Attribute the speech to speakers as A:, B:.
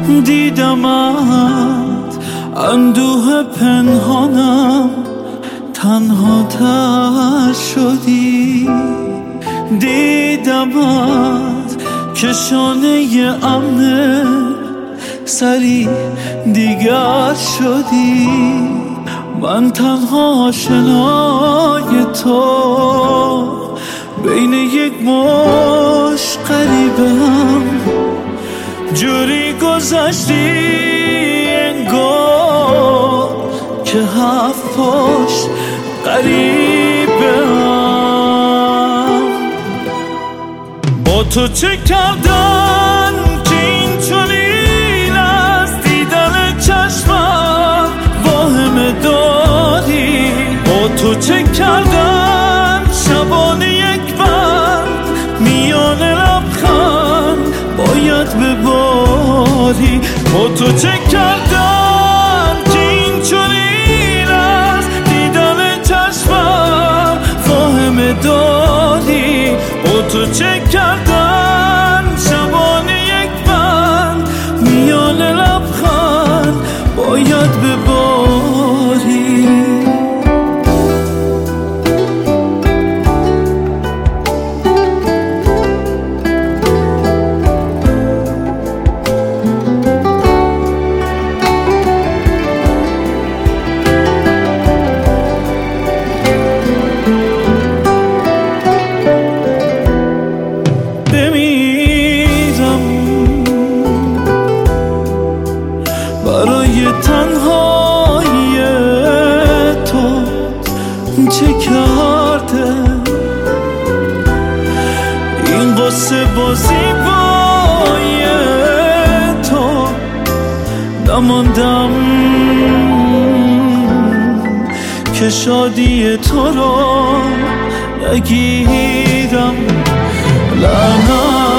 A: دیدمت اندوه پنهانم تنها تر شدی، دیدمت که شانه امن سری دیگر شدی. من تنها آشنای تو بین یک مش غریبم، جوری گذشتی انگار که هفت پشت غریبم. با تو چه کردن که این چنین از دیدن چشمم واهمه داری؟ با تو چه کردن شبانه یک بند میان لبخند باید بباری؟ با تو چه کردن که این چنین از دیدن چشمم واهمه داری؟ با تو چه کردن شبانه یک بند میان لبخند باید بباری؟ برای تنهایی تو چه کرده این قصه بازی بای تو؟ نماندم که شادی تو رو نگیرم. لعنت